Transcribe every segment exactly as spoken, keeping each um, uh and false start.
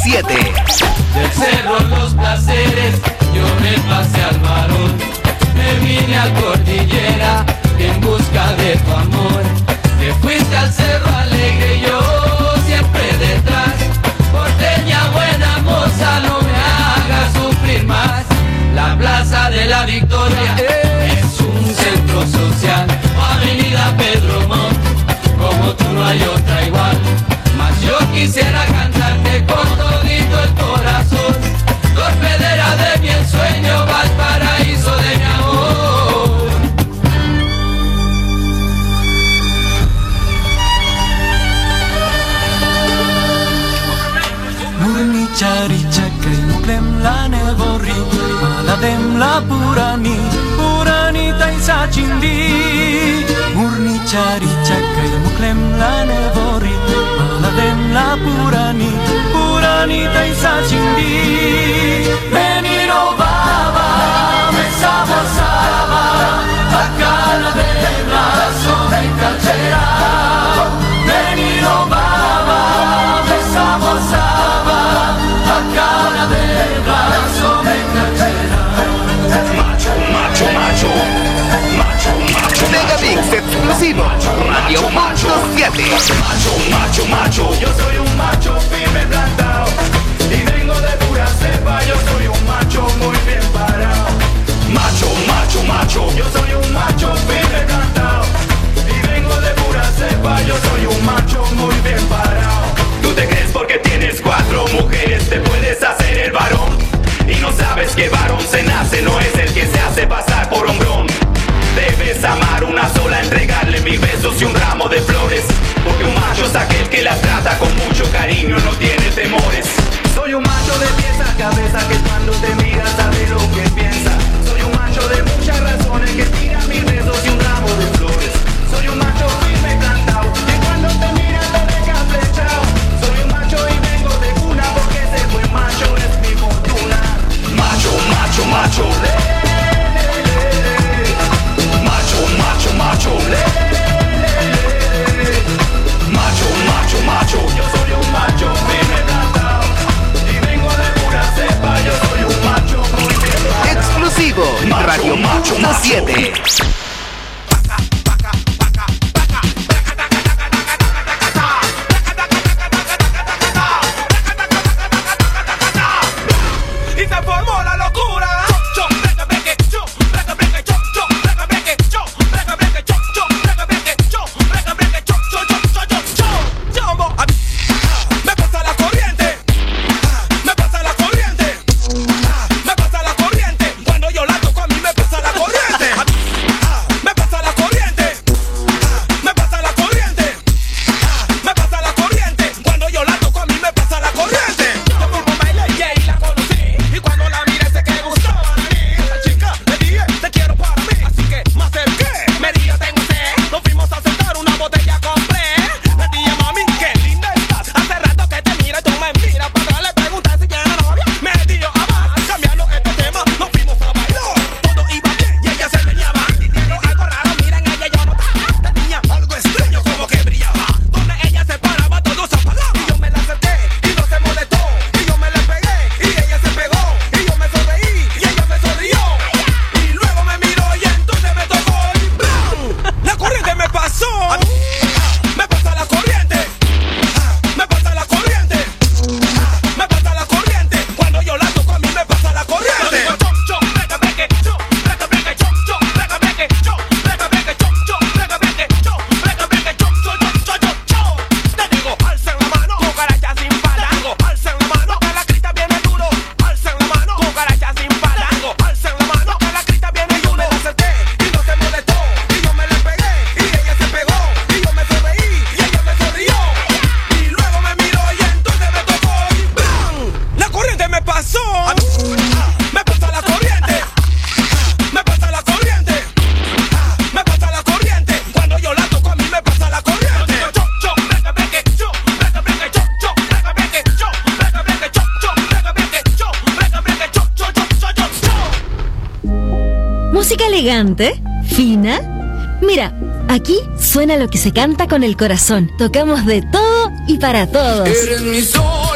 siete. Del cerro Los Placeres, yo me pasé al varón. Me vine a Cordillera en busca de tu amor. Te fuiste al Cerro Alegre y yo siempre detrás. Porteña buena moza, no me hagas sufrir más. La Plaza de la Victoria es un centro social. Avenida Pedro Montt, como tú no hay otra igual. Mas yo quisiera cantarte con todito el corazón. Torpedera de mi ensueño, Valparaíso de mi amor. Murni chari chakri muklem la nevori, maladem la purani, purani taisa chindi. Murni chari chakri muklem la nevori, maladem la purani, purani taisa chindi. Menino baba, me sabosaba, bacana de brazo me cachera. Menino baba, me sabosaba, bacana de brazo me cachera. Macho, macho, macho, macho, macho. Megamix exclusivo, Radio Punto siete. Macho, macho, macho, yo soy un macho firme plantado y vengo de pura cepa, yo soy un macho muy bien parado. Macho, macho, macho, yo soy un macho firme plantado y vengo de pura cepa, yo soy un macho muy bien parado. Tú te crees porque tienes cuatro mujeres te puedes hacer el varón y no sabes que varón se nace, no es el que se hace pasar por hombrón. Debes amar una sola, entregarle mil besos y un ramo de flores, porque un macho es aquel que la trata con mucho cariño, no tiene temores. Soy un macho de pies a cabeza que cuando te mira sabe lo que piensa. Soy un macho de muchas razones que tira mil besos y un ramo de flores. Soy un macho firme plantado que cuando te mira te deja flechado. Soy un macho y vengo de cuna porque ese buen macho es mi fortuna. Macho, macho, macho. Macho, macho, le, le, le. Macho, macho, macho, yo soy un macho firme plantado y vengo de pura cepa, yo soy un macho muy bien plantado. Exclusivo, Macho, Radio macho, Punto macho. siete. Y se formó la locura. ¿Música elegante? ¿Fina? Mira, aquí suena lo que se canta con el corazón. Tocamos de todo y para todos. Eres mi sol,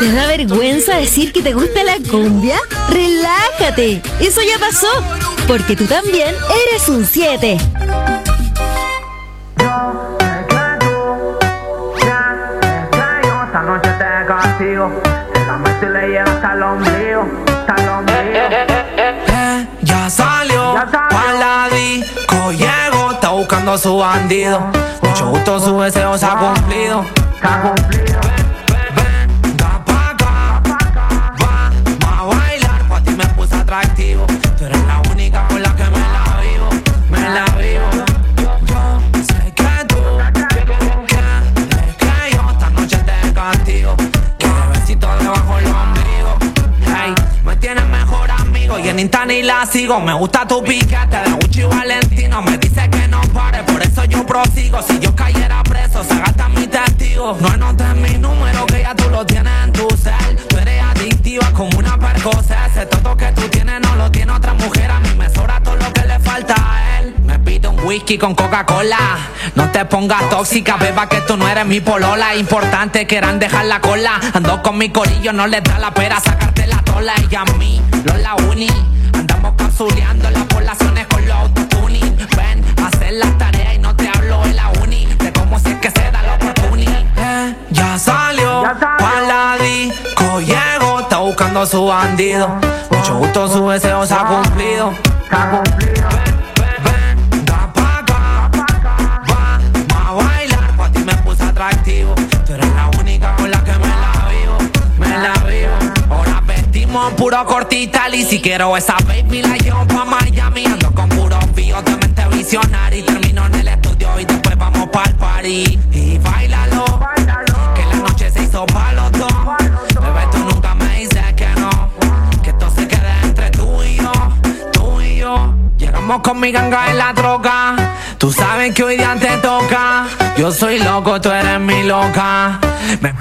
¿Te da vergüenza decir que te gusta la cumbia? ¡Relájate! Eso ya pasó, porque tú también eres un siete. Esta noche te castigo, te la meto y le llevo hasta el ombligo, hasta el ombligo. Eh, ya salió, pa' la disco llegó, está buscando a su bandido. Mucho gusto, su deseo se ha cumplido. Se ha cumplido. Venga pa' acá, vamos a bailar, pa' ti me puse atractivo. Tú eres la única con la que me la vivo, me la vivo. Yo sé que tú quieres que yo esta noche te castigo. Quiero besito debajo del ombligo. Hey, me tienes mejor amigo y en Insta ni la sigo. Me gusta tu piquete de Gucci Valentino. Me dice que no pare, por eso yo prosigo. Si yo cayera preso, se gasta mi testigo. No anotes mi número, que ya tú lo tienes en tu cel. Tú eres adictiva como una percocet. Ese todo que tú tienes no lo tiene otra mujer. A mí me sobra todo lo que le falta a él. Me pido un whisky con Coca-Cola. No te pongas tóxica, beba, que tú no eres mi polola. Importante quieran dejar la cola. Ando con mi corillo, no les da la pera sacarte la tola. Y a mí, no la uni. Andamos capsuleando las poblaciones con los autotuning. Ven, a hacer las tareas y no te hablo de la uni. De cómo si es que se da la oportunidad. Eh, ya salió, Ya salió. pa' la disco llegó, está buscando a su bandido. Mucho gusto, su deseo se ha cumplido. Se ha cumplido. Venga pa' acá, vamos a bailar, pa' ti me puse atractivo. Tú eres la única con la que me la vivo, me la vivo. Ahora vestimos puro cortital y si quiero esa baby la llevo pa' Miami. Ando con puros bios de mente visionaria y termino en el estudio y después vamos pa'l party. Y bailalo, que la noche se hizo pa' los dos. Bebé, tú nunca me dices que no, que esto se quede entre tú y yo, tú y yo. Llegamos con mi ganga en la troca. Tú sabes que hoy día te toca. Yo soy loco, tú eres mi loca. Me...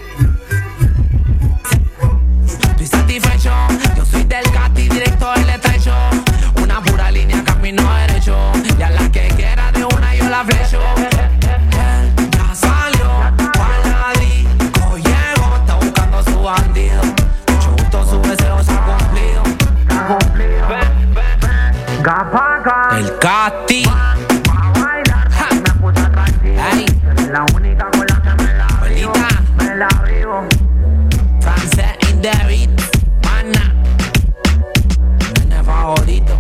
Estoy satisfecho. Yo soy del Cati, directo del estrecho. Una pura línea, camino derecho. Y a la que quiera de una yo la flecho. Ya salió, pa' la disco llegó, está buscando a su bandido. Mucho gusto, su deseo se ha cumplido. Se ha cumplido. Venga pa' acá. El Cati. A bailar, Ja. me puse atractivo. Ey. Eres la única con la que me la vivo, Abuelita. me la vivo. Francés in the beat, mana. Nene favorito.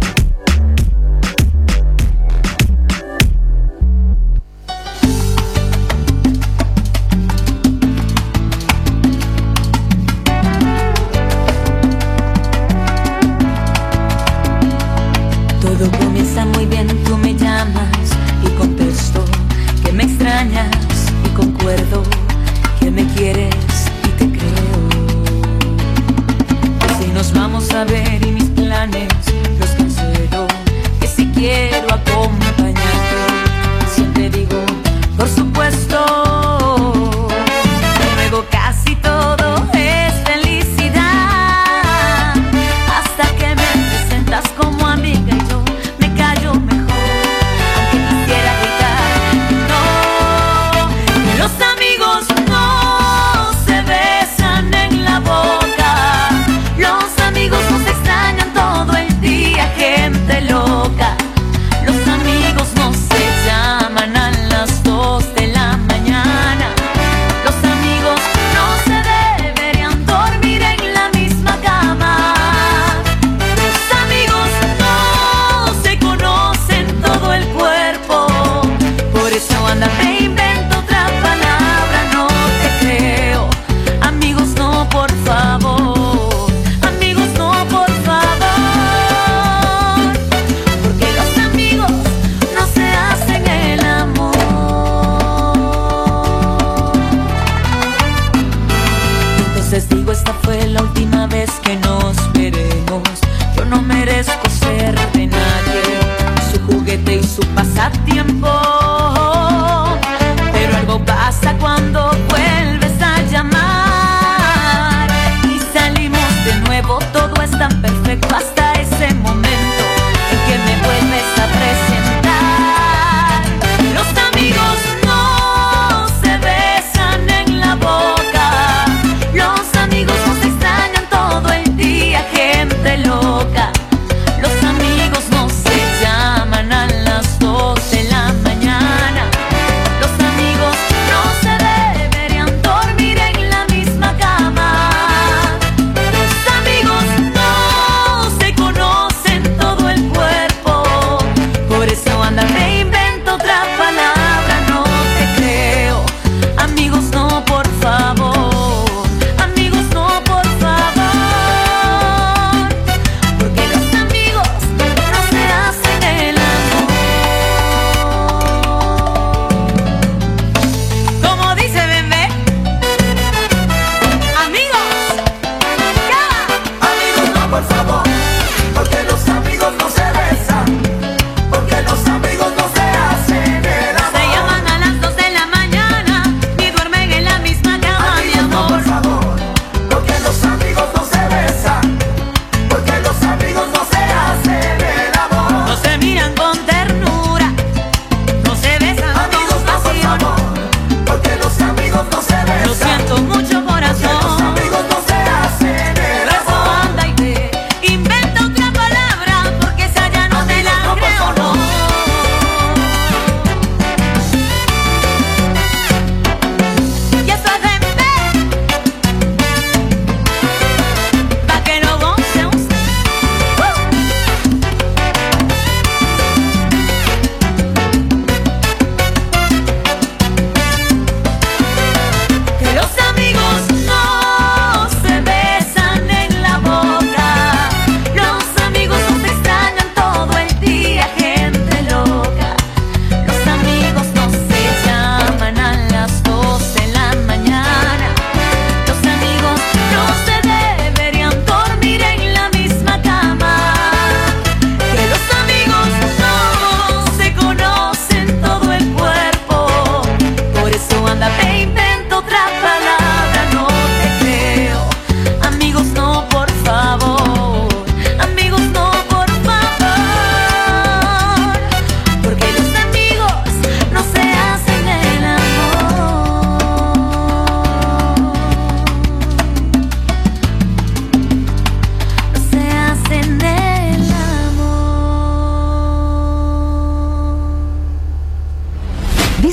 Todo comienza muy bien, tú me llamas y contesto que me extrañas y concuerdo que me quieres y te creo. Si nos vamos a ver y mis planes los cancelo, que si quiero acompañarte, siempre digo, por supuesto. Luego casi todo es felicidad, hasta que me presentas como amiga y yo me callo mejor, aunque quisiera gritar no. Los amigos no se besan en la boca, los amigos nos extrañan todo el día, gente loca. Los amigos no se llaman a las dos de la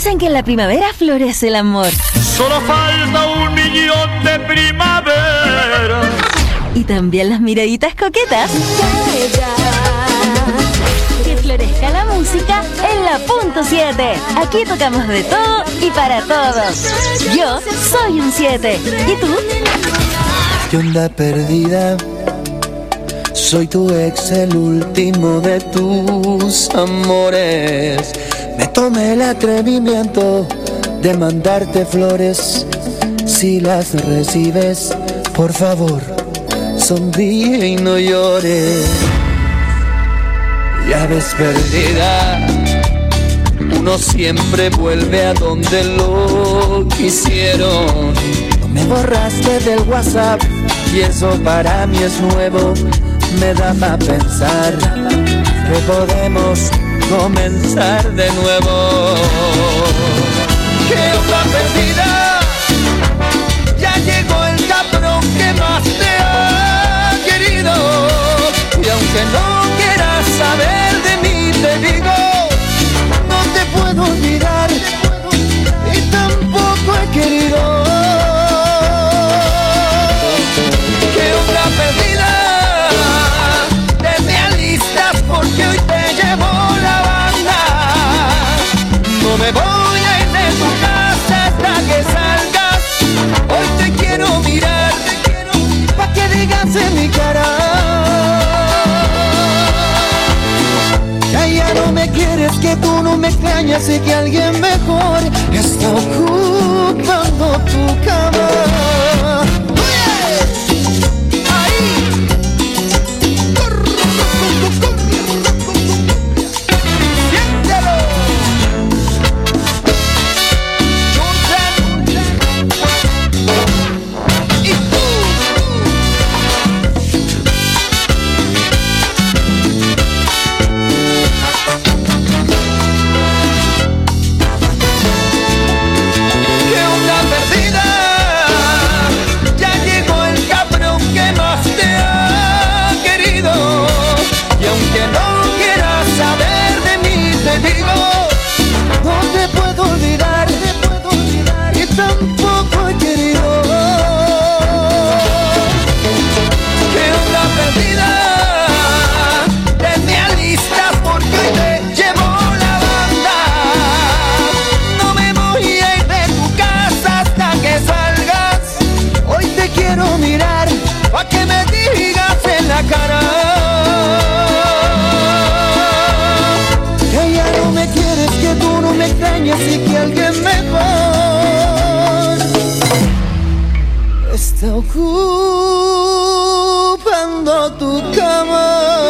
Dicen que en la primavera florece el amor. Solo falta un millón de primavera. Y también las miraditas coquetas. Que florezca la música en la punto siete. Aquí tocamos de todo y para todos. Yo soy un siete. ¿Y tú? ¿Qué onda perdida? Soy tu ex, el último de tus amores. Me tomé el atrevimiento de mandarte flores. Si las recibes, por favor, sonríe y no llores. Ya ves perdida, uno siempre vuelve a donde lo quisieron. Me borraste del WhatsApp y eso para mí es nuevo. Me da para pensar que podemos comenzar de nuevo. ¿Qué onda perdida? Ya llegó el cabrón que más te ha querido. Y aunque no quieras saber de mí, te digo, no te puedo olvidar y tampoco he querido. ¿Qué onda perdida? Te me alistas porque hoy te llevo la banda. No me voy a ir de tu casa hasta que salgas. Hoy te quiero mirar, pa' que digas en mi cara. Ya, ya no me quieres, que tú no me extrañas y que alguien mejor está ocupando tu cama. Tampoco he querido. ¿Qué onda perdida? Te me alistas porque hoy te llevo la banda. No me voy a ir de tu casa hasta que salgas. Hoy te quiero mirar, pa' que me digas en la cara que ya no me quieres, que tú no me extrañas y que alguien mejor está ocupando tu cama.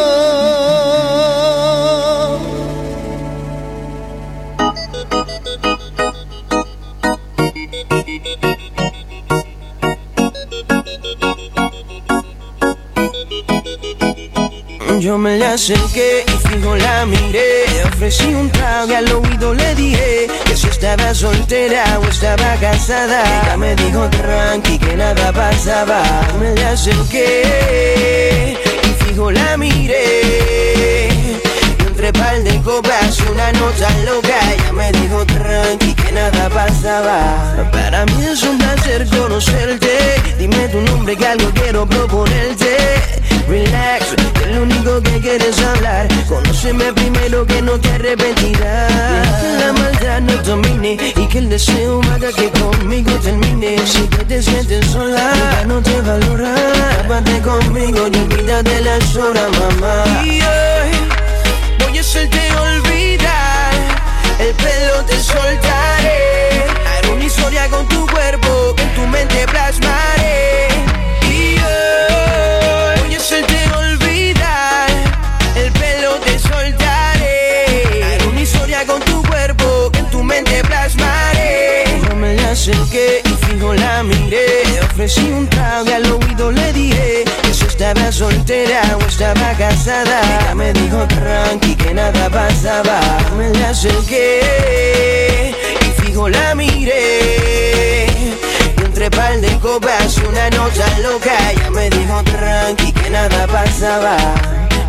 Yo me la acerqué y fijo la miré. Le ofrecí un trago y al oído le dije que si estaba soltera o estaba casada. Ella me dijo tranqui que nada pasaba. Me la acerqué y fijo la miré. Y entre par de copas y una nota loca, ella me dijo tranqui que nada pasaba. Para mí es un placer conocerte. Dime tu nombre que algo quiero proponerte. Relax, que lo único que quieres hablar. Conóceme primero que no te arrepentirás. Que la maldad no domine y que el deseo haga que conmigo termine. Si que te sientes sola, ya no te valora. Tápate conmigo y olvídate las horas, mamá. Y hoy voy a hacerte olvidar. El pelo te soltaré. Haré una historia con tu cuerpo que en tu mente plasmaré. Y hoy voy a hacerte olvidar. El pelo te soltaré. Haré una historia con tu cuerpo que en tu mente plasmaré. Yo me la acerqué y fijo la miré. Le ofrecí un trago y al oído le dije que si estaba soltera o estaba casada. Ella me dijo tranqui que nada pasaba. Yo me la acerqué y fijo la miré. Y entre par de copas y una nota loca, ella me dijo tranqui que nada pasaba. Y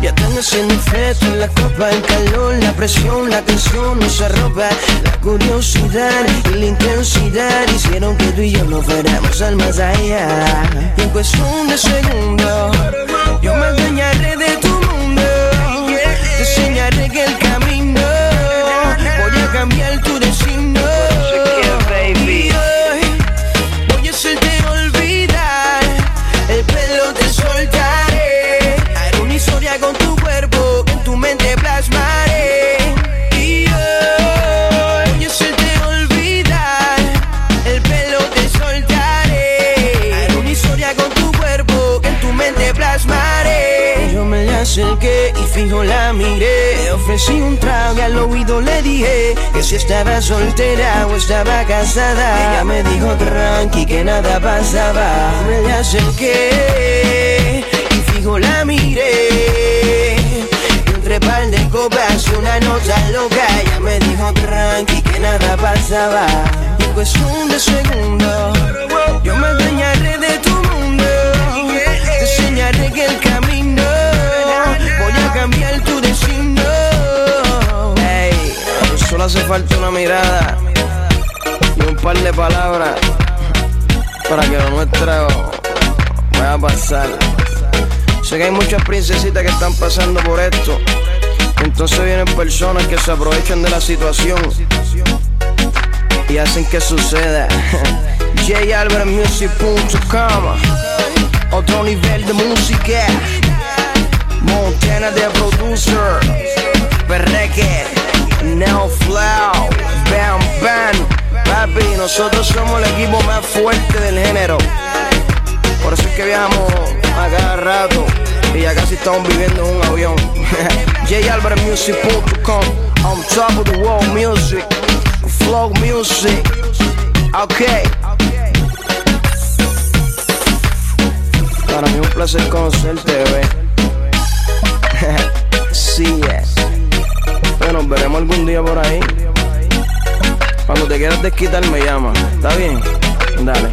Ya están haciendo efecto en la copa, el calor, la presión, la tensión nos arropa. La curiosidad y la intensidad hicieron que tú y yo nos fuéramos al más allá. Y en cuestión de segundos, yo me adueñaré de tu mundo. Te enseñaré que el camino voy a cambiar tu destino. Y hoy voy a hacerte olvidar, el pelo te soltaré. Haré una historia con tu cuerpo que en tu mente plasmaré. Y hoy voy a hacerte olvidar, el pelo te soltaré. Haré una historia con tu cuerpo que en tu mente plasmaré. Yo me le acerqué y fijo la miré. Ofrecí un trago y al oído le dije que si estaba soltera o estaba casada. Ella me dijo tranqui que nada pasaba. Me le acerqué y fijo la miré. Y entre par de copas y una nota loca, ella me dijo tranqui que nada pasaba. Y en cuestión de segundos, yo me adueñaré de tu mundo. Te enseñaré que el camino voy a cambiar tu destino. Ey, solo hace falta una mirada y un par de palabras para que lo nuestro vaya a pasar. Sé que hay muchas princesitas que están pasando por esto, entonces vienen personas que se aprovechan de la situación y hacen que suceda. J Albert Music punto com, otro nivel de música. Montana de producer, Perreque, Now Flow, Bam Bam. Papi, nosotros somos el equipo más fuerte del género. Por eso es que viajamos a cada rato y ya casi estamos viviendo en un avión. J Albert Music punto com, on top of the world music, flow music. Ok. Para mí es un placer conocerte, bebé. Sí, es. Pero nos veremos algún día por ahí. Cuando te quieras desquitar me llama. ¿Está bien? Dale.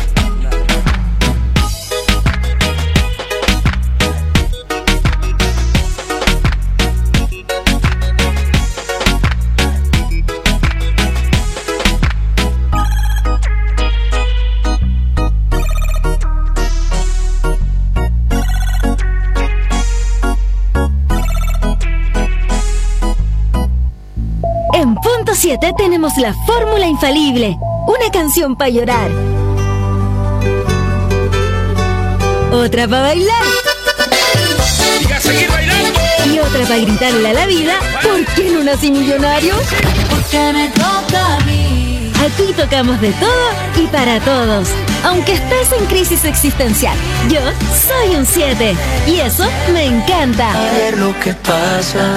siete tenemos la fórmula infalible. Una canción para llorar, otra para bailar Y a seguir bailando. y otra para gritarle a la vida: ¿por qué no nací millonario? Porque me toca a mí. Aquí tocamos de todo y para todos. Aunque estés en crisis existencial, yo soy un siete y eso me encanta. A ver lo que pasa.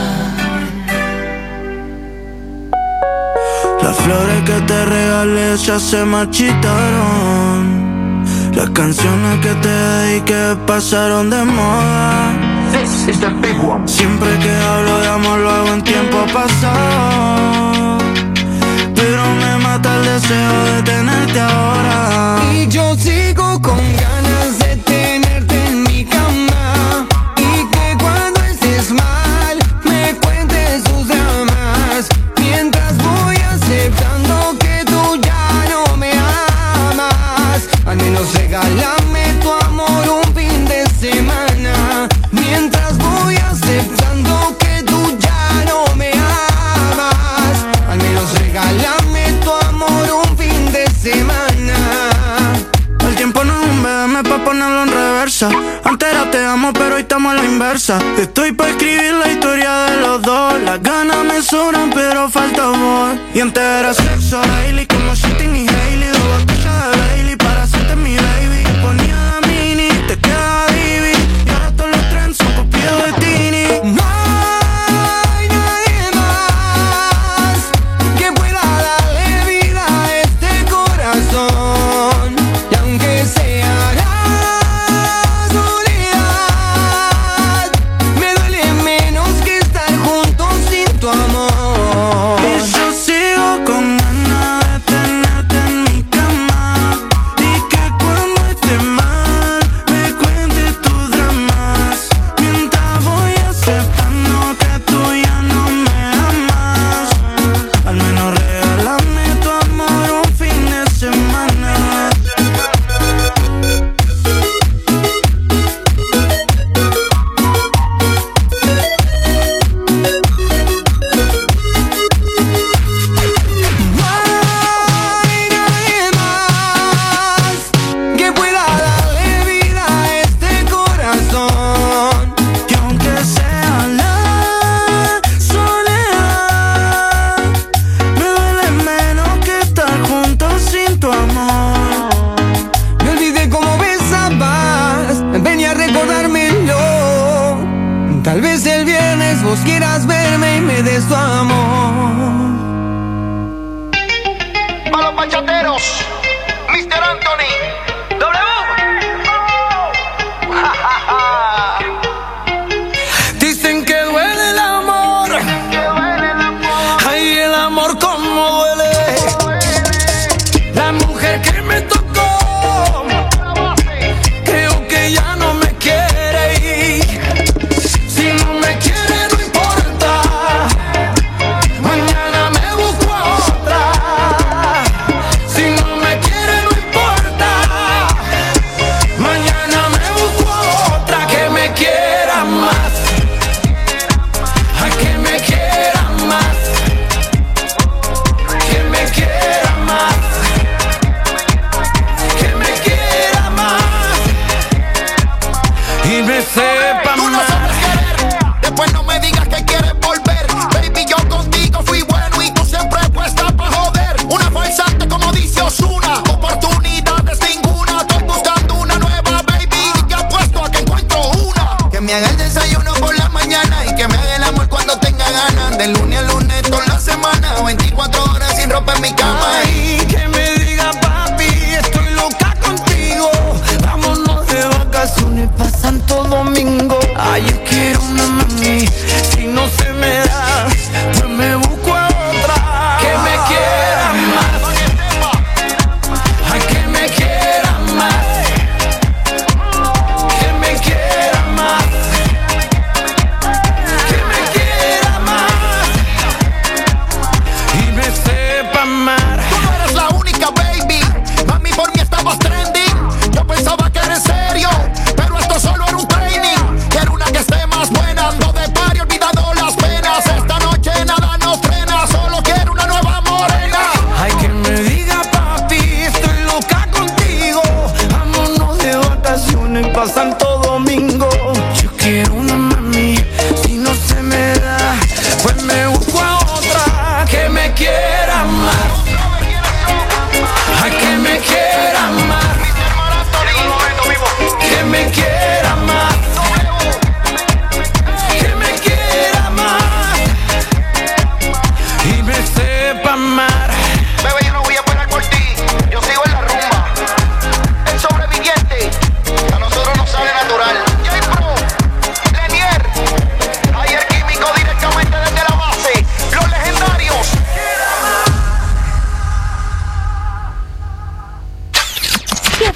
Las flores que te regalé ya se marchitaron. Las canciones que te dediqué pasaron de moda. This is the big one. Siempre que hablo de amor lo hago en tiempo pasado, pero me mata el deseo de tenerte ahora. Y yo sigo con ganas de tenerte en mi cama, y que cuando estés mal me cuentes tus dramas, mientras voy aceptando que tú ya no me amas. Al menos regálame tu amor un fin de semana, mientras voy aceptando que tú ya no me amas. Al menos regálame tu amor un fin de semana. El tiempo no es un B M pa' ponerlo en reversa. Antes era te amo pero hoy estamos a la inversa. Estoy pa' escribir la historia de los dos. Las ganas me sobran pero falta amor. Y antes era sexo daily como Shitting y Hailey. Dos botellas de Bailey para hacerte mi baby. Ponía la mini, te queda divi. Y ahora todos los trends son copiados de Tini. No hay nadie más que pueda darle vida a este corazón. Y aunque sea la soledad, me duele menos que estar juntos sin tu amor. Y yo sigo con ganas de tenerte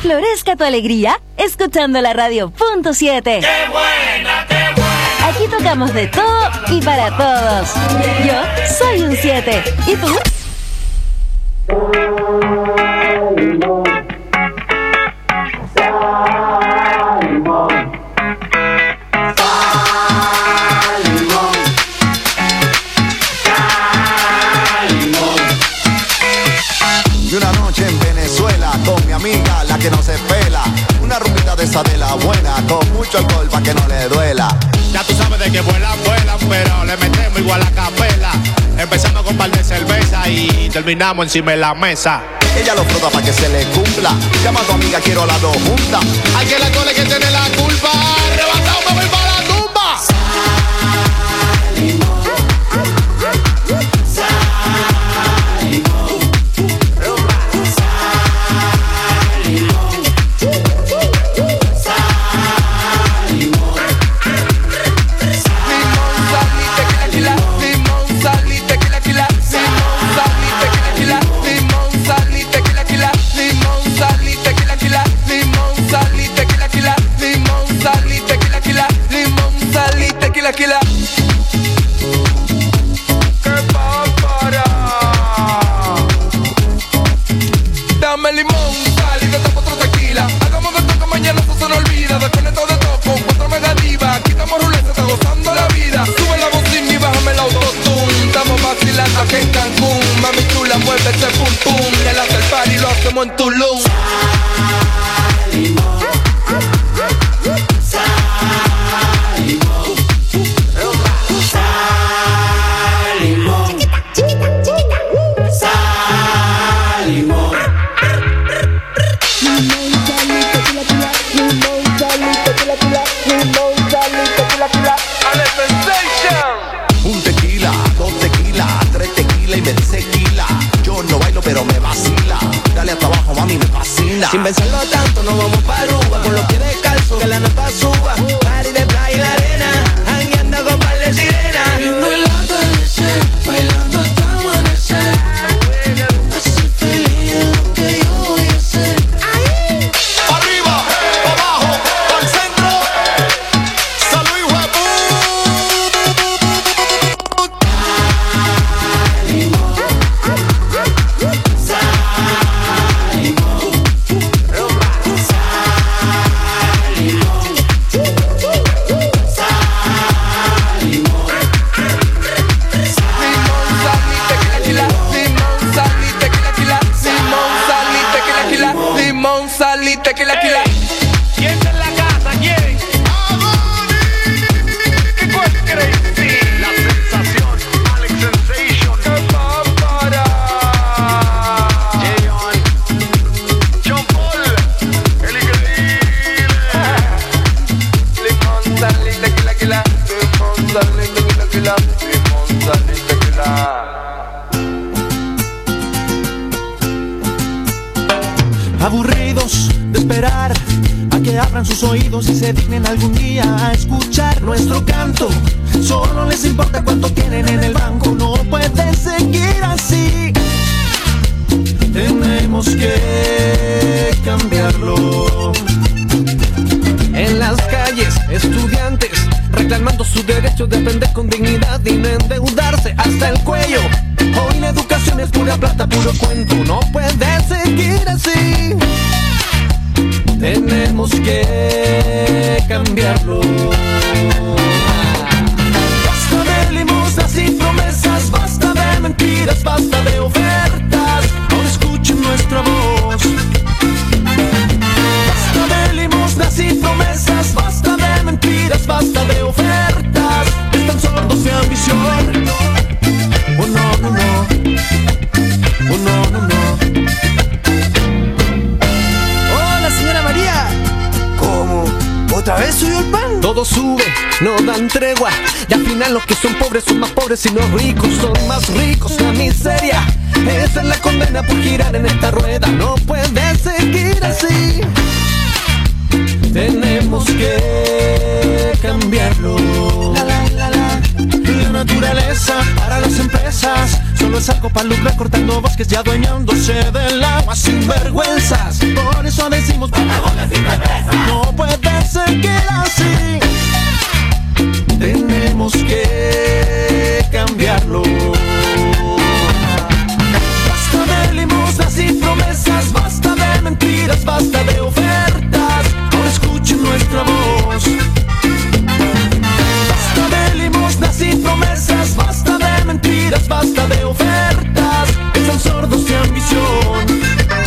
florezca tu alegría escuchando la radio punto siete. ¡Qué buena, qué buena! Aquí tocamos de todo y para todos. Yo soy un siete. ¿Y tú? Y una noche en Venezuela con mi amiga, la que no se pela. Una rumbita de esa de la buena, con mucho alcohol pa' que no le duela. Ya tú sabes de que vuelan, vuelan, pero le metemos igual a capela. Empezando con un par de cerveza y terminamos encima de la mesa. Ella lo frota pa' que se le cumpla. Llama a tu amiga, quiero las dos juntas. Hay que la cole que tiene la culpa. Arrebatado me voy para la tumba. Salimos. Tequila. ¡Qué pápara! Dame limón, sal y te tomo otro tequila. Hagamos de esto que mañana no se nos olvida. Desconecto de todo con cuatro mega diva. Quitamos ruleta, está gozando la vida. Sube la bocina y bájame el autotune. Estamos vacilando aquí en Cancún. Mami chula, mueve ese pum pum. El hace el party lo hacemos en Tulum. Salimos. Un tequila, dos tequilas, tres tequilas y me dice tequila. Yo no bailo pero me vacila. Dale hasta abajo, mami, me fascina. Sin pensarlo tanto, nos vamos pa' Aruba. Con los pies descalzos, que la nota suba. Party de playa y la arena, jangueando con par de sirenas. Viendo el atardecer, bailando hasta amanecer. Así feliz es lo que yo voy a hacer. Arriba, abajo, al centro. Salud, hijo de puta. Limón, sal y tequila, tequila. ¿Quién está en la casa? ¿Quién? ¿Qué cuál crees? Sí, La sensación, Alex Sensation. qué pápara. Jayon, John Paul, el increíble. Limón, sal y tequila, tequila. Limón, sal y tequila, tequila. Limón, sal y tequila. Aburridos de esperar a que abran sus oídos y se dignen algún día a escuchar nuestro canto. Solo les importa cuánto tienen en el banco. No puede seguir así. Tenemos que cambiarlo. En las calles, estudiantes reclamando su derecho de aprender con dignidad y no endeudarse hasta el cuello. Hoy la educación es pura plata, puro cuento. No puede seguir así. Tenemos que cambiarlo. Basta de limosnas y promesas, basta de mentiras, basta de ofertas. Ahora escuchen nuestra voz. Basta de limosnas y promesas, basta de mentiras, basta de ofertas. Están sordos de ambición. Oh no, no, no. Oh no, no, no. Hola, señora María. ¿Cómo? ¿Otra vez subió el pan? Todo sube, no dan tregua. Y al final los que son pobres son más pobres y los ricos son más ricos. La miseria, esa es la condena por girar en esta rueda. No puede seguir así. Tenemos que cambiarlo. La, la, la, la. La naturaleza para las empresas promesas. Solo es algo para lucrar cortando bosques y adueñándose del agua sin vergüenzas. Por eso decimos no puede seguir así. Tenemos que cambiarlo. Basta de limosnas y promesas, basta de mentiras, basta de ofertas. Ahora escuchen nuestra voz. Basta de limosnas y promesas, basta de mentiras, basta de ofertas. Están sordos de ambición.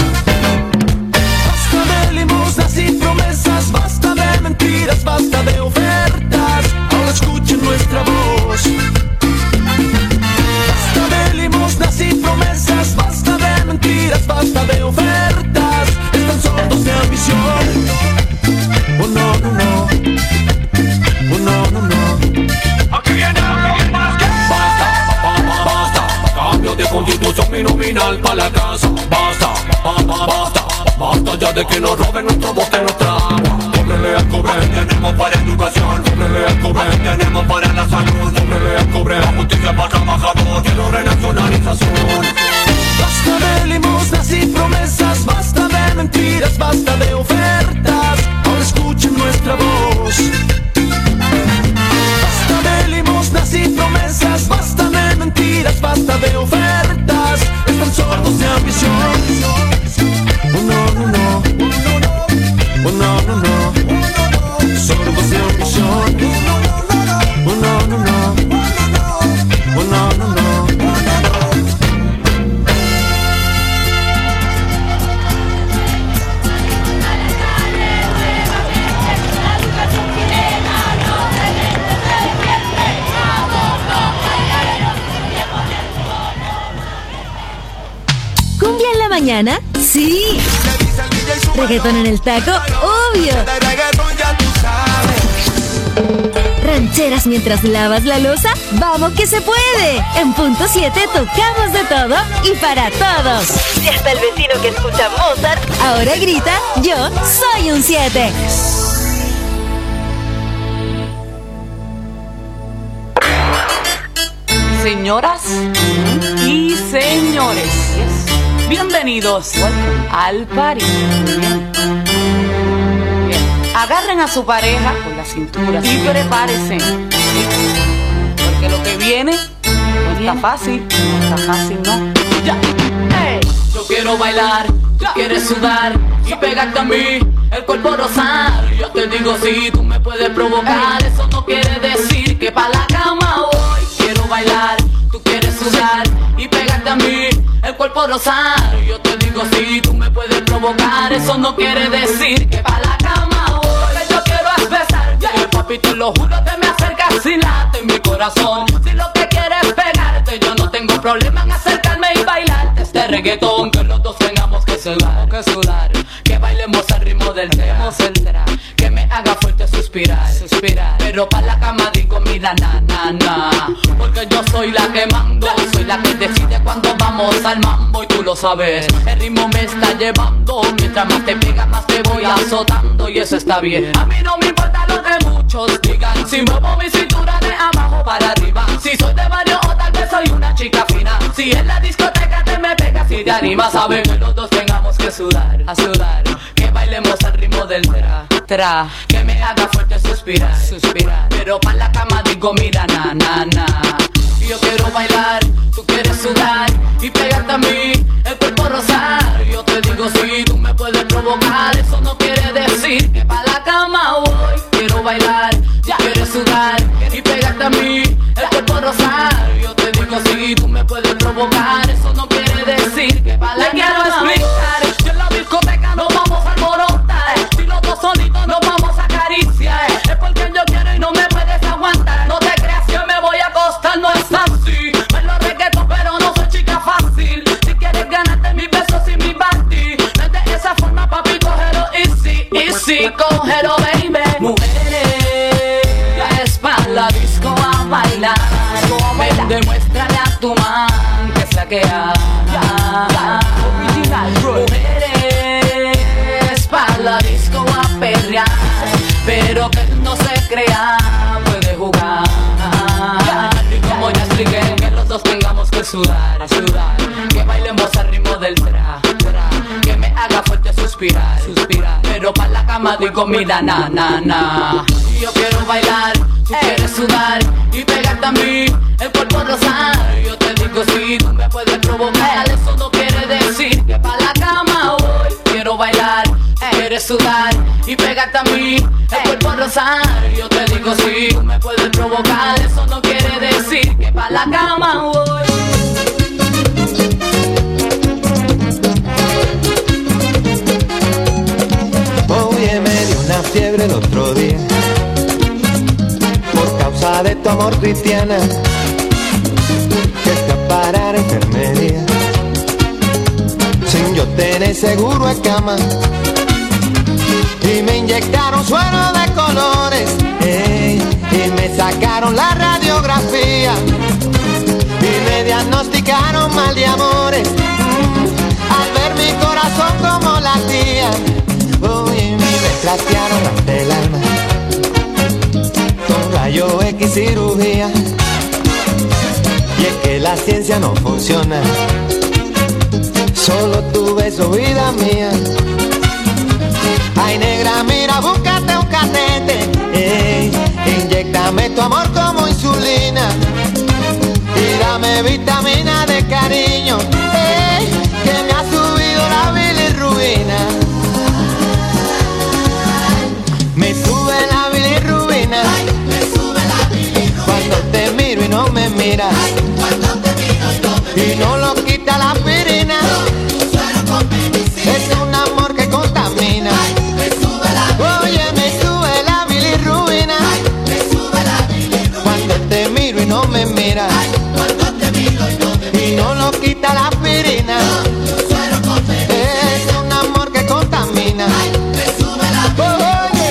Basta de limosnas y promesas, basta de mentiras, basta de ofertas. Ahora escuchen nuestra voz. Basta de limosnas y promesas, basta de mentiras, basta de ofertas. Están sordos de ambición. Oh no, no, no. Oh no, no, no. Aquí viene alguien más que basta, basta, cambio de constitución y nominal pa' la casa. Basta, basta, basta, basta ya de que nos roben nuestro bote, nuestra agua. Cóbrele al cobre, tenemos para educación. Cóbrele al cobre, tenemos para la salud. Cóbrele al cobre, la justicia para trabajador. Quiero renacionalización. Basta de limosnas y promesas, basta de mentiras, basta de ofertas. Ahora escuchen nuestra voz. Basta de limosnas y promesas, basta de mentiras, basta de ofertas. Están sordos de ambición. Oh no, no, no. Oh no, no, no. Sordos de ambición. Oh no, no, no. Oh no, no, no. ¿Cumbia en la mañana? ¡Sí! ¿Reggaetón en el taco? ¡Obvio! ¿Rancheras mientras lavas la loza? ¡Vamos que se puede! En Punto siete tocamos de todo y para todos. Y hasta el vecino que escucha Mozart ahora grita: ¡yo soy un siete! Señoras y señores, bienvenidos al party. Bien. Bien. Agarren a su pareja con la cintura y prepárense, porque lo que viene no está fácil, no está fácil, no. Ya. Hey. Yo quiero bailar, tú quieres sudar y pegarte a mí, el cuerpo rosar. Yo te digo si tú me puedes provocar, eso no quiere decir que pa' la cama voy. Quiero bailar, tú quieres sudar y pegarte a mí, el cuerpo rosar. Yo te digo si tú me puedes provocar, eso no quiere decir que pa' la cama voy. Lo que yo quiero es besar, yeah. Papi, te lo juro, te me acercas y late mi corazón. Si lo que quieres es pegarte, yo no tengo problema en acercarme y bailarte este reggaetón. Que los dos tengamos que sudar, que sudar, que bailemos al ritmo del tema, que me haga fuerte suspirar, suspirar. Pero pa' la cama digo mira na na na, porque yo soy la que mando, soy la que decide cuando vamos al mambo y tú lo sabes. El ritmo me está llevando, mientras más te pega más te voy azotando y eso está bien. A mí no me importa lo que muchos digan, si muevo mi cintura de abajo para arriba, si soy de barrio o tal vez soy una chica fina. Si en la discoteca te me pegas y te animas, saben que los dos tengamos que sudar, a sudar, que bailemos al ritmo del tra, tra, que me haga fuerte suspirar, suspirar. Pero pa' la cama digo mira na na na. Yo quiero bailar, tú quieres sudar y pegarte a mí, el cuerpo rosar. Yo te digo si tú me puedes provocar, eso no quiere decir que pa' la cama voy. Quiero bailar, ya quieres sudar y pegarte a mí, el cuerpo rosar. Yo te digo si tú me puedes provocar, eso no quiere decir que pa' la cama voy. Quiero explicar, yo en la discoteca nos vamos a alborotar, si los dos solitos nos vamos a acariciar. Es porque yo quiero y no me puedes aguantar. No te creas que me voy a acostar, no es así. Bailo reggaetón pero no soy chica fácil. Si quieres ganarte mis besos y mi party, no es de esa forma papi, cógelo easy, easy, cógelo baby. Mujeres, ya es pa' la disco a bailar. Ven, demuéstrale a tu man que es la que hay. Mujeres, pa' la disco a perrear, pero que no se crea, puede jugar. Y como ya expliqué, que los dos todos tengamos que sudar, sudar. Que bailemos al ritmo del tra, tra. Que me haga fuerte suspirar, suspirar. Pero pa' la cama digo mira, na, na, na. Yo quiero bailar, tú quieres sudar y pegarte a mí, el cuerpo rosar. Yo te digo si tú me puedes provocar, eso no quiere decir que pa' la cama voy. Quiero bailar, quieres sudar y pegarte a mí, el cuerpo rosar. Yo te digo si tú me puedes provocar, eso no quiere decir que pa' la cama voy. Oye, me dio una fiebre el otro día por causa de tu amor, Cristiana, que fui a parar a enfermería sin yo tener seguro de cama y me inyectaron suero de colores, ey, y me sacaron la radiografía y me diagnosticaron mal de amores, mm, al ver mi corazón como latía. Oye, me trastearon hasta el alma con rayo X cirugía, y es que la ciencia no funciona, solo tu beso, vida mía. Ay, negra, mira, búscate un catete, ey, inyéctame tu amor como insulina y dame vitamina de cariño, ey, que me ha subido la bilirrubina. Me sube la bilirrubina, ay, me sube la bilirrubina. Cuando te miro y no me miras, ay, cuando te miro y no me miras, y no lo quita la aspirina, no, tu suero con medicina. Es un amor que contamina, ay, me sube la bilirrubina. Oye, me sube la bilirrubina, ay, me sube la bilirrubina. Cuando te miro y no me miras, ay, cuando te miro y no me miras, y no lo quita la aspirina, no, tu suero con medicina. Es un amor que contamina, ay, me sube la bilirrubina.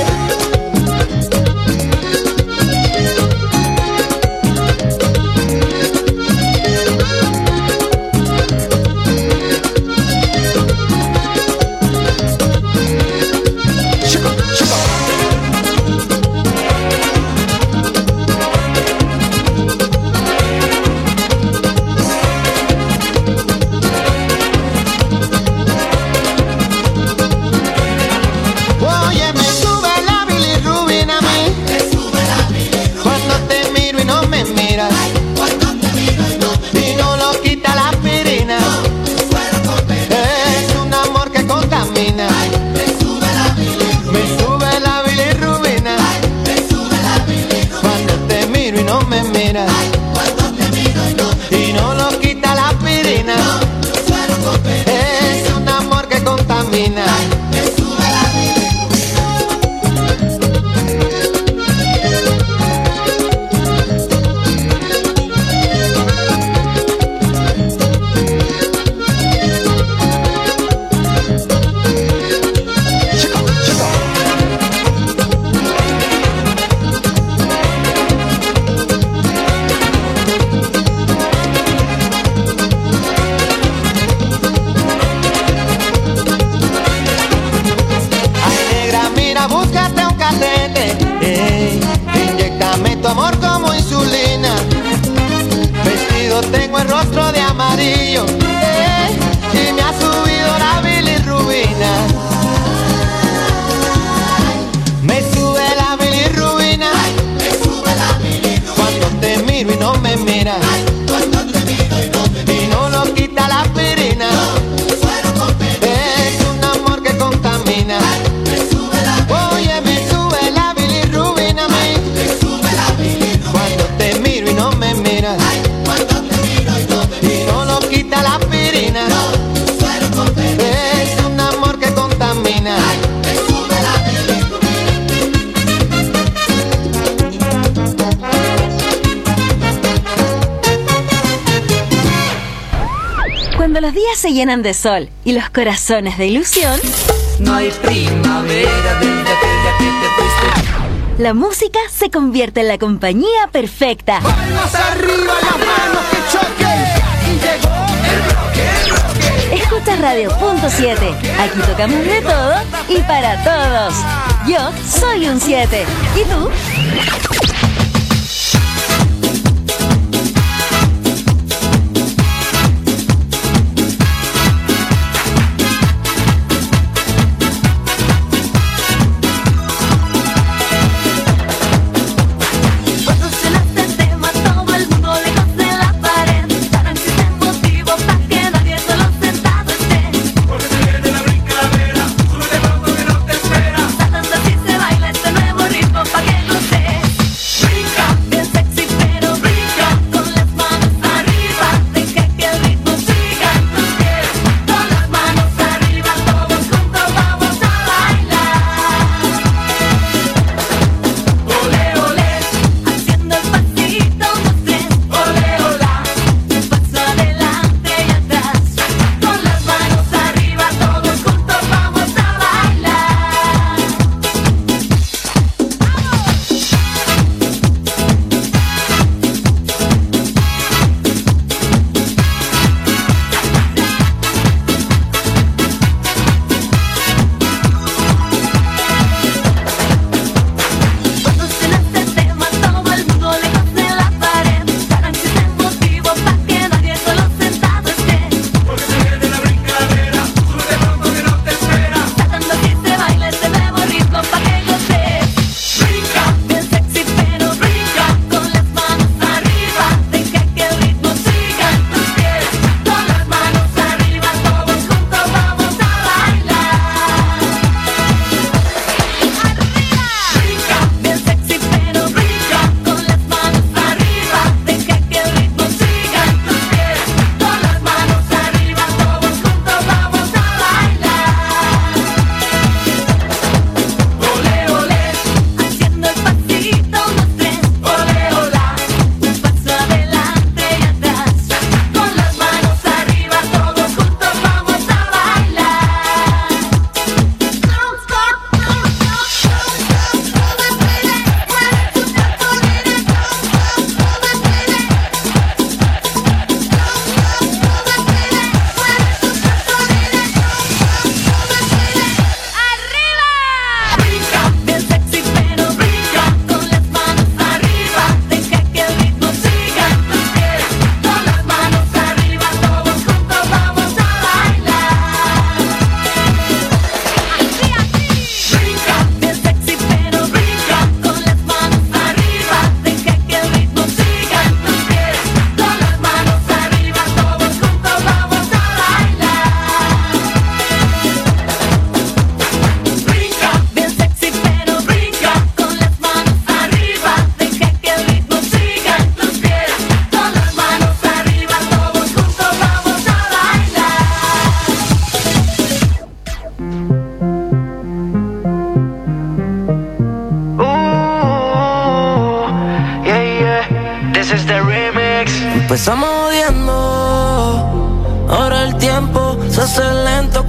Cuando los días se llenan de sol y los corazones de ilusión, no hay primavera desde aquella que te fuiste. La música se convierte en la compañía perfecta. ¡Palmas arriba, las manos que choquen! Y llegó el bloque, el bloque. Escucha Radio Punto siete. Aquí tocamos de todo y para todos. Yo soy un siete. ¿Y tú?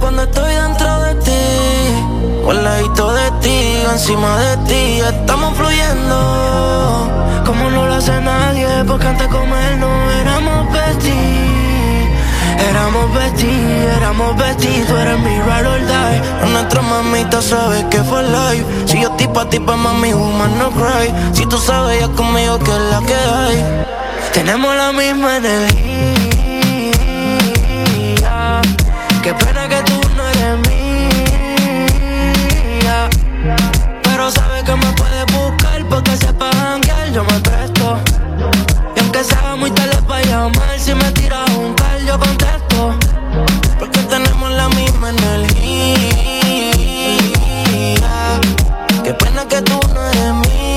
cuando estoy dentro de ti, o al ladito de ti, o encima de ti. Estamos fluyendo como no lo hace nadie, porque antes de comer no éramos besties. Éramos besties, éramos besties. Tú eres mi ride or die. Nuestra mamita sabe que fue live. Si yo estoy pa' ti, pa' mami, woman, no cry. Si tú sabes ya conmigo que es la que hay. Tenemos la misma energía. Qué pena que tú no eres mía, pero sabes que me puedes buscar, porque sepa janguear, yo me presto. Y aunque sea muy tarde para llamar, si me tiras un call yo contesto, porque tenemos la misma energía. Qué pena que tú no eres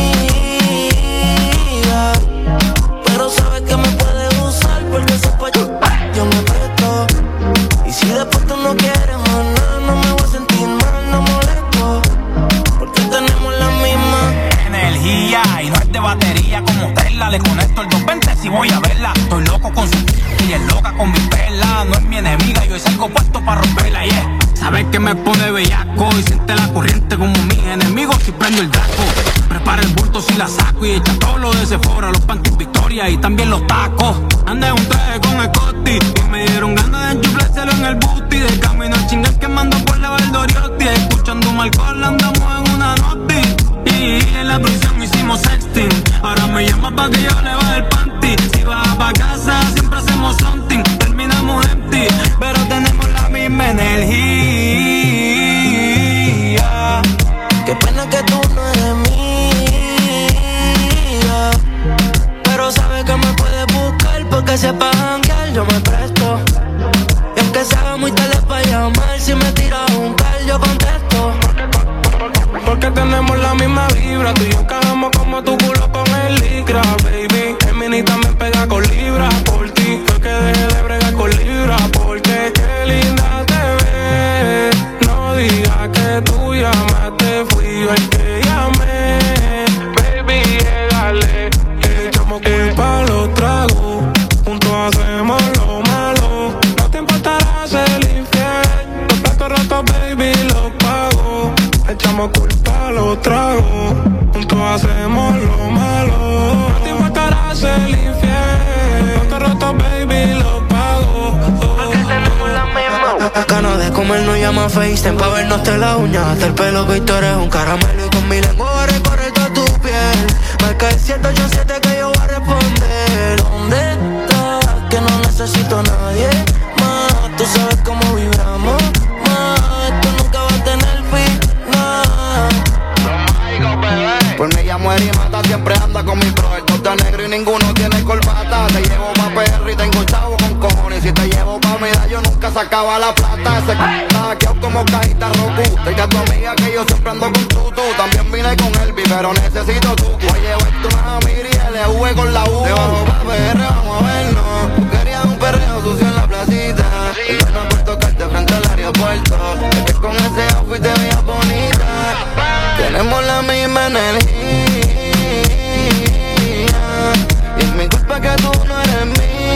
mía, pero sabes que me puedes usar, porque sepa yo, yo me presto. Y si después tú no quieres más nada, no me voy a sentir mal, no molesto, porque tenemos la misma energía. Y no es de batería como Tesla. Le conecto el doscientos veinte si voy a verla. Estoy loco con su y es loca con mi perla. No es mi enemiga, yo salgo puesto para romperla, yeah. Sabes que me pone bellaco y siente la corriente como mis enemigos si prendo el draco. Prepara el bulto si la saco y echa todo lo de Sephora, los panties Victoria y también los tacos. Andé un traje con Scotty y me dieron ganas de enchuflárselo en el booty. De camino al chingar quemando por la Valdoriotti, escuchando un alcohol andamos en una noti. Y en la prisión hicimos sexting. Ahora me llama pa' que yo le baje el panty. Si vas pa' casa siempre hacemos something. Terminamos empty, pero tenemos la misma energía. Qué pena que tú no eres mía, pero sabes que me puedes buscar, porque sepa janguear, yo me presto. Y aunque sea muy tarde para llamar, si me tiras un call yo contesto, porque tenemos la misma vibra. Tú y yo encajamos como tu culo con el licra, baby. El mini también pega con libra por ti. Fue que dejé de bregar con libra, porque qué linda te ves. No digas que tú llamaste, fui yo el que llamé. Baby, llegale, echamos culpa a los tragos. Juntos hacemos lo malo. No te importará ser infiel. Los platos rotos, baby, los pago. Echamos culpa a los tragos, juntos hacemos lo malo. No te importará ser infiel. Los rotos, baby, los pago. Porque tenemos la misma. Ganas de comer no llama FaceTime pa' vernos de la uña hasta el pelo, que tú eres un caramelo. Y con mi lengua voy a recorrer toda tu piel. Marca el siete ocho siete que yo voy a responder. ¿Dónde estás? Que no necesito a nadie más. Tú sabes cómo vibramos más. Esto nunca va a tener fin. Pues me llamo Eri Mata, siempre anda con mi bro. El doctor negro y ninguno tiene corbata. Te llevo pa' P R y tengo chavo con cojones. Si te llevo pa' medallo yo nunca sacaba la plata. Ese c*** hackeado como cajita Roku. Te a tu amiga que yo siempre ando con tutu. También vine con Elvi, pero necesito tu. Voy a llevarte una Miri y L V con la U. Te bajo pa' P R, vamos a vernos. Tú querías un perreo sucio en la placita. Y yo no por tocarte frente al aeropuerto. Es que con ese outfit te veías bonita. Tenemos la misma energía. Y es mi culpa que tú no eres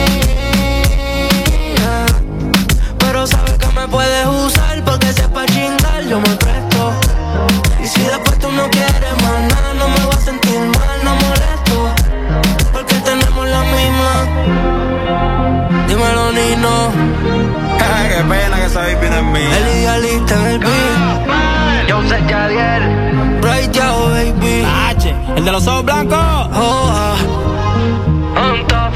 mía, pero sabes que me puedes usar, porque sepa chingar, yo me presto. Y si después tú no quieres más nada, no me voy a sentir mal, no molesto, porque tenemos la misma. Dímelo, Nino. Qué pena que esa baby no es mía. El idealista en el beat. Yo sé que ayer Right Yao, baby. H, el de los ojos blancos. Oh, ah. On top.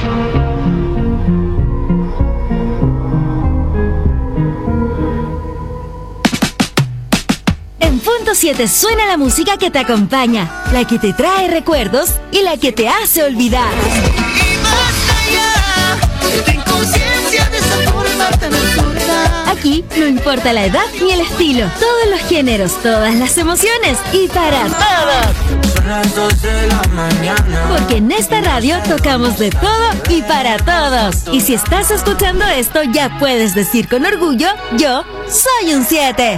En punto siete suena la música que te acompaña, la que te trae recuerdos y la que te hace olvidar. Y más allá, ten conciencia de esa forma tan absurda. Aquí no importa la edad ni el estilo, todos los géneros, todas las emociones y para todos. Son las dos de la mañana. Porque en esta radio tocamos de todo y para todos. Y si estás escuchando esto, ya puedes decir con orgullo, yo soy un siete.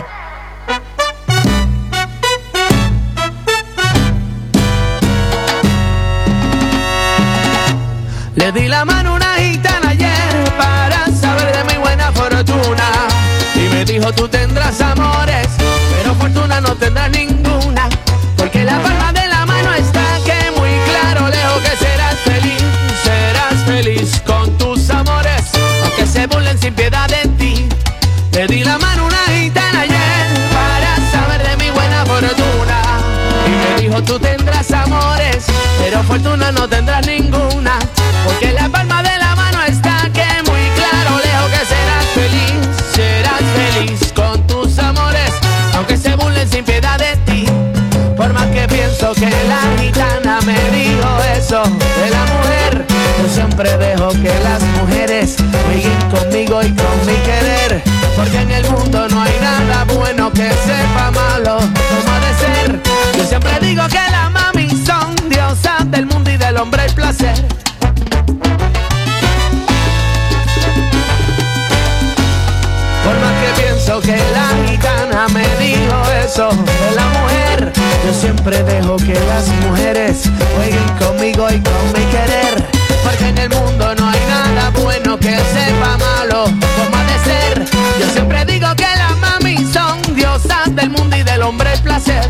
Le di la mano a una gitana ayer para saber de mi buena fortuna. Y me dijo dijo tú tendrás amores, pero fortuna no tendrás ninguna, porque la palma de la mano está que muy claro lejos que serás feliz, serás feliz con tus amores, aunque se burlen sin piedad de ti. Le di la mano a una gitana ayer para saber de mi buena fortuna, y me dijo tú tendrás amores, pero fortuna no tendrás ninguna, porque la palma de la mano está que muy claro lejos que serás feliz, serás feliz con tus amores, aunque se burlen sin piedad de ti. Por más que pienso que la gitana me dijo eso de la mujer, yo siempre dejo que las mujeres jueguen conmigo y con mi querer, porque en el mundo no hay nada bueno que sepa malo como ha de ser. Yo siempre digo que las mami son diosas del mundo y del hombre el placer. Por más que pienso que la gitana me dijo eso de la mujer, yo siempre dejo que las mujeres jueguen conmigo y con mi querer, porque en el mundo no hay nada bueno que sepa malo como ha de ser. Yo siempre digo que las mami son diosas del mundo y del hombre el placer.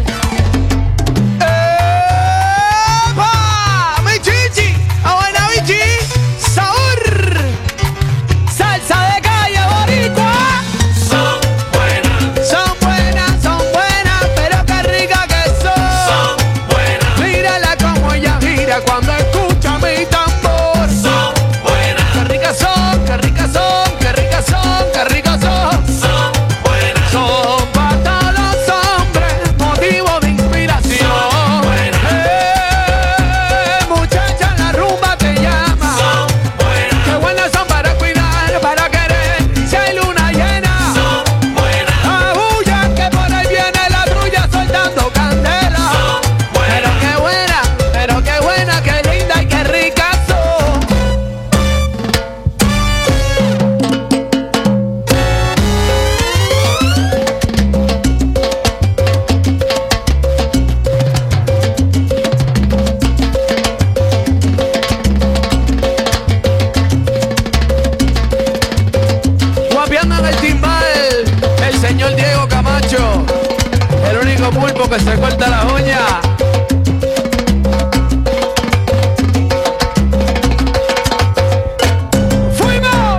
¡Epa! ¡Mi chichi! ¡A buena bichi! ¡Sabor! ¡Salsa de calle boricua! Son buenas, son buenas, son buenas, pero qué rica que son. Son buenas. Mírala como ella gira cuando escucha mi tambor. Son buenas. Qué ricas son, qué ricas son, qué ricas son, qué ricas son. Son buenas. Son para todos los hombres, motivo de inspiración. Son buenas. Eh, muchacha, la rumba te llama. Son buenas. Qué buenas son para cuidar, para querer. Si hay luna llena. Son buenas. Abulla que por ahí viene la trulla soltando candela. Son buenas. Pero qué buena, pero qué buena, qué linda y qué rica son. Guapeando en el timbal, el señor Diego Camacho, el único pulpo que se corta la uña. ¡Fuimos!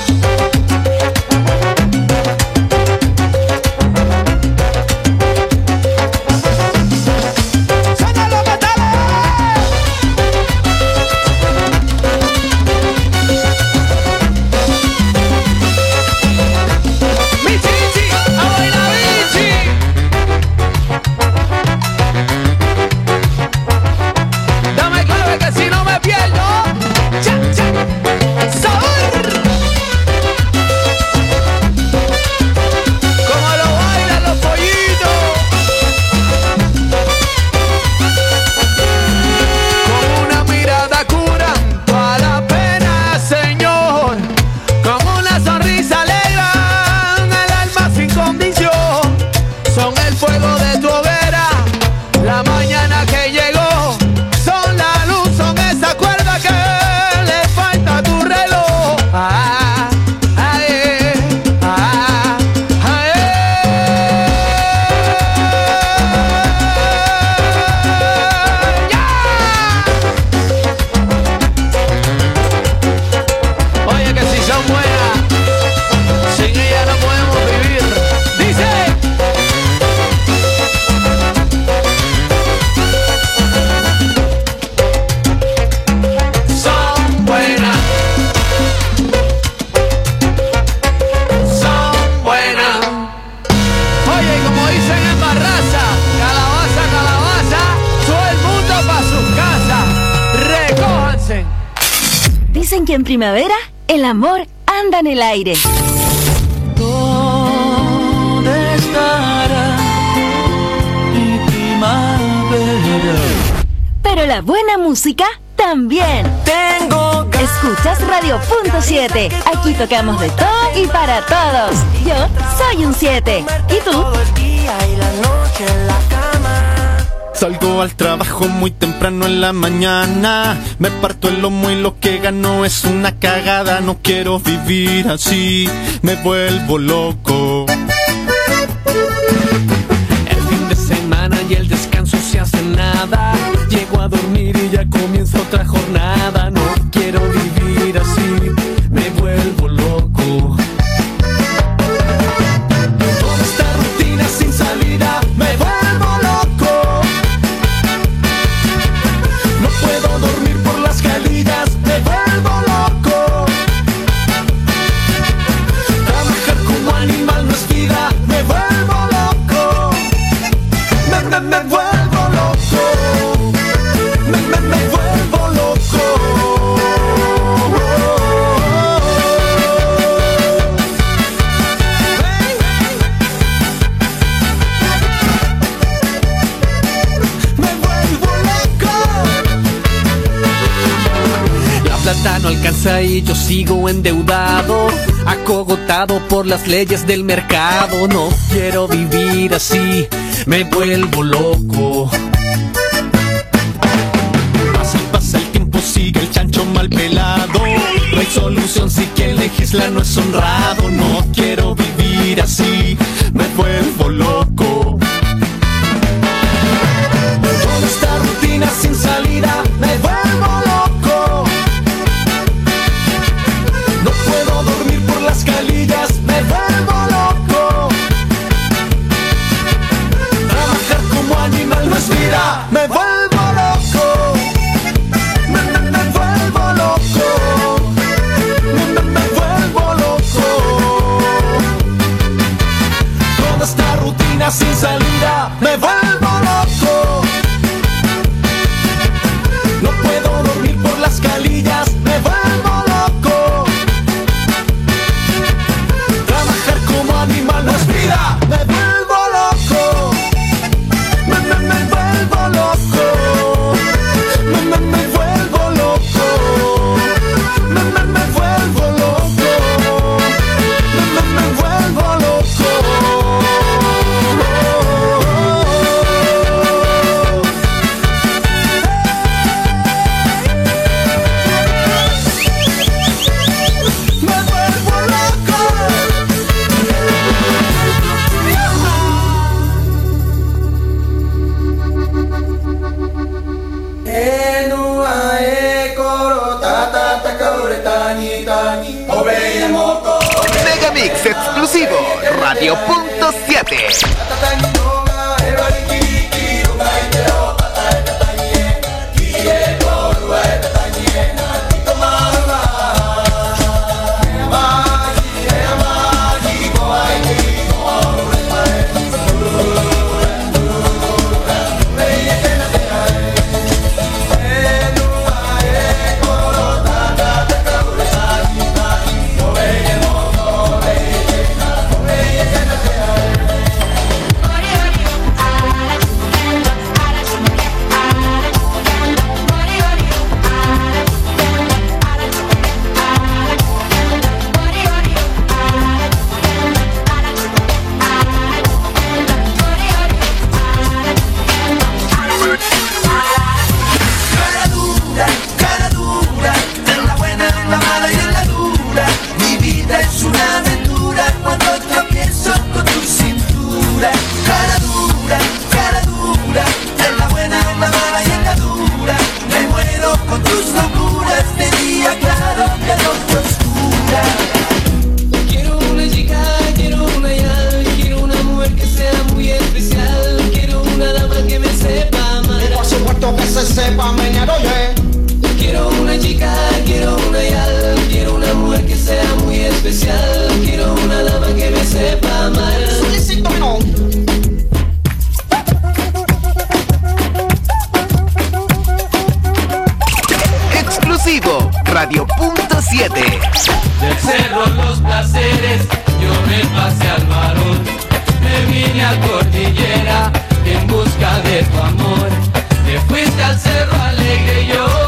¡Suena los metales! ¡Mi chichi! ¡A bailar bichi! Dame clave que si no me pierdo. ¡Cha, cha! ¡Sabor! Como lo bailan los pollitos. Con una mirada curando a la pena, señor. Con una sonrisa alegran el alma sin condición. Son el fuego de tu hoguera, la mañana que llegó. Son la luz, son esa cuerda que le falta a tu reloj. Ah, ah, eh, ah, ah, eh. ¡Ya! Oye, que si son buenas, sin ella no podemos vivir. Dice. Son buenas, son buenas. Oye, y como dicen en Barraza, calabaza, calabaza, todo el mundo pa' sus casas. Recójanse. Dicen que en primavera el amor anda en el aire. ¿Dónde estará mi primavera? Pero la buena música también. Tengo ganas. Escuchas Radio Punto siete. Aquí tocamos de todo y para todos. Yo soy un siete. ¿Y tú? Todo el día y la noche en la cama. Salgo al trabajo muy temprano en la mañana, me parto el lomo y lo que gano es una cagada. No quiero vivir así, me vuelvo loco. nada. Llego a dormir y ya comienza otra jornada. No quiero vivir así, me vuelvo loco. Toda esta rutina sin salida, me vuelvo loco. No puedo dormir por las calillas, me vuelvo loco. Trabajar como animal no es vida, me vuelvo loco. Me, me, me vuelvo loco. Me, me, me vuelvo loco. Me vuelvo loco. La plata no alcanza y yo sigo endeudado, acogotado por las leyes del mercado. No quiero vivir así, me vuelvo loco. Pasa y pasa el tiempo, sigue el chancho mal pelado. No hay solución si quien legisla no es honrado. No quiero vivir así, me vuelvo loco. Toda esta rutina sin salida, me vuelvo loco. No puedo dormir por las calillas, me vuelvo loco. Trabajar como animal no es vida, me vuelvo loco. Me, me, me vuelvo loco. Me, me, me vuelvo loco. Toda esta rutina sin salida, me vuelvo loco. No puedo dormir por las calillas, me vuelvo loco. Trabajar como animal no es vida, me vuelvo loco. Me, me, me vuelvo loco. Me, me, me vuelvo loco. Me, me, me vuelvo loco. Me, me, me vuelvo loco. Megamix exclusivo, Radio Punto siete. Radio Punto siete. Del cerro Los Placeres yo me pasé al varón, me vine a Cordillera en busca de tu amor. Te fuiste al Cerro Alegre y yo